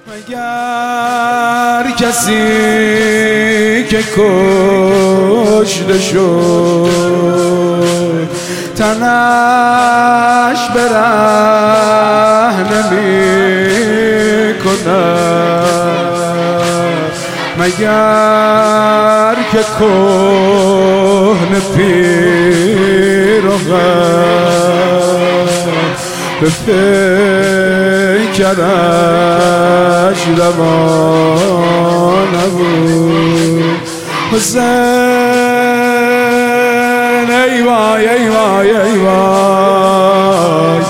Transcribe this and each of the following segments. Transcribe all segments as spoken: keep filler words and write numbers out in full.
مگر کسی که کشته شد تنش به رهنه می کند، مگر که کهنه پیرهن به پیکرش روا نبود. حسین ای وای ای وای ای وای،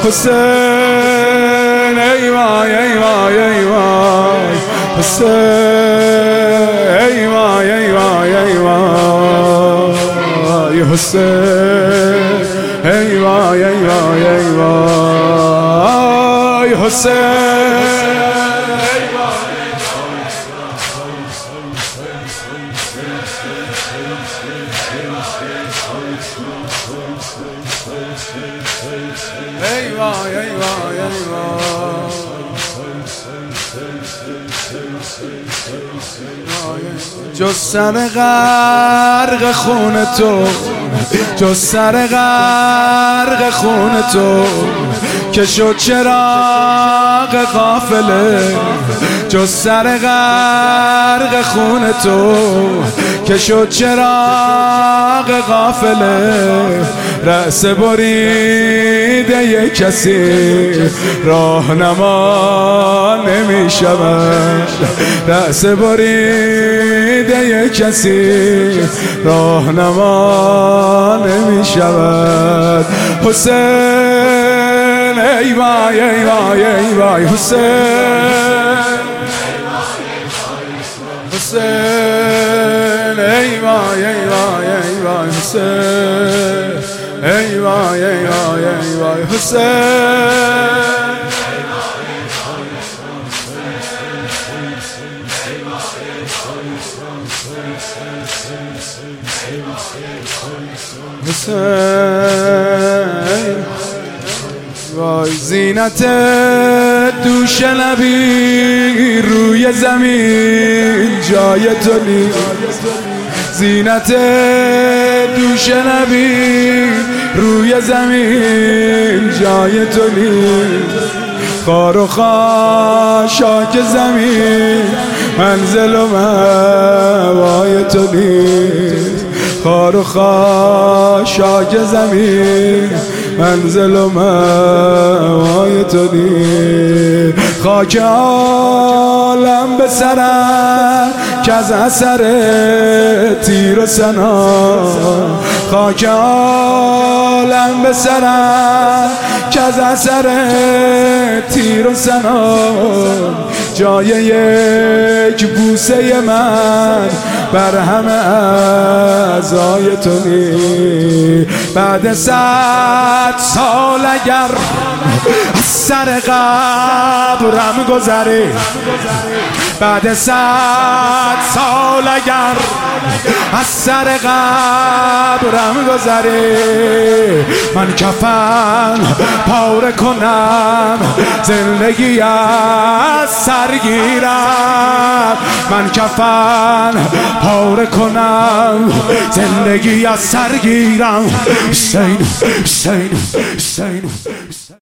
حسین ای وای ای وای ای وای، حسین ای وای ای وای ای وای، حسین ای وای ای وای ای وای، حسین ای وای ای وای ای وای، جز سر غرق خون تو، جز سر غرق خون تو که شد چراغ قافله، جز سر غرق خون تو که شد چراغ قافله، رأس بریده یک کسی راهنما نمی شود، رأس بریده یک کسی راهنما نمی شود. حسین ای وای ای وای ای وای، حسین حسین ای وای ای وای ای وای، حسین ای وای ای وای ای وای، حسین حسین وای، زینت دوش نبی روی زمین جای تو نیست، زینت دوش نبی روی زمین جای تو نیست، خار و خاشاک زمین منزل و موای تو نیست، خار و خاشاک زمین منزل و موای تو نیست، خاک عالم به سرم که از اثر تیر و سنان، خاک عالم به سرم که از اثر تیر و سنان، جای یک بوسه من بر همه اعضای تو نیست. بعد صد سال اگر از سر قبرم گذری، بعد صد سال اگر از سر قبرم گذری، من کفن پاره کنم زندگی از سرگیرم، من کفن پاره کنم زندگی از سرگیرم. حسین حسین حسین